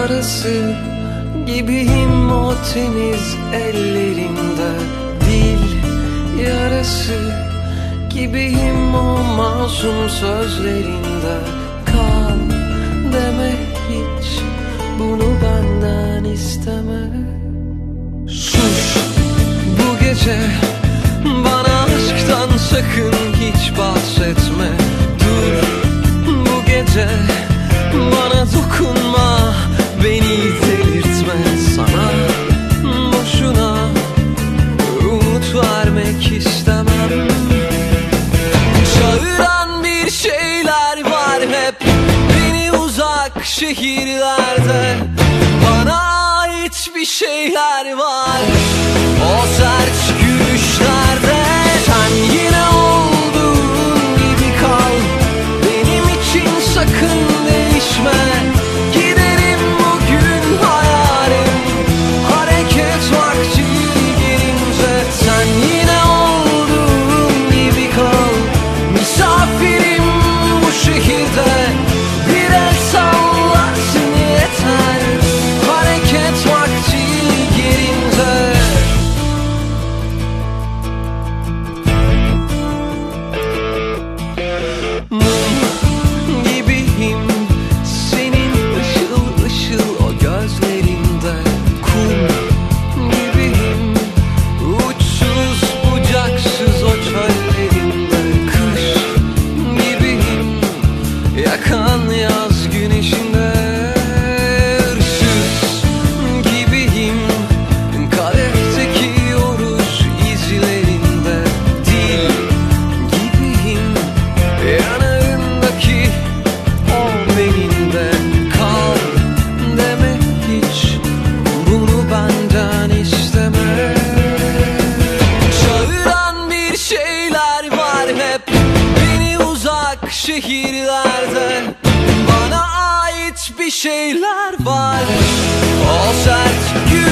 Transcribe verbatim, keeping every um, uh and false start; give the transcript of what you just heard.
yarası gibiyim o temiz ellerinde. Dil yarası gibiyim o masum sözlerinde. Kal deme hiç, bunu benden isteme. Sus bu gece, bana aşktan sakın hiç bahsetme. Dur bu gece, bana dokunma, beni delirtme. Sana boşuna umut vermek istemem. Çağıran bir şeyler var hep beni uzak şehirlerde. Bana ait bir şeyler var o sert gülüşlerde. Sen yine olduğun gibi kal, benim için sakın değişme. Giderim bugün hayalim, hareket vakti gelince. Sen yine olduğun gibi kal, misafirim bu şehirde. Bir el sallarsın yeter, hareket vakti gelince. Mum gibiyim senin ışıl ışıl o gözlerinde. Kum gibiyim uçsuz bucaksız o çöllerinde. Kış gibiyim yakan yaz güneşinde. Hırsız gibiyim kadehteki oruç izlerinde. Dil gibiyim yanağındaki o benimde. Kal deme hiç, bunu benden isteme. Çağıran bir şeyler var hep beni uzak şehirlerde. Bana ait bir şeyler var o sert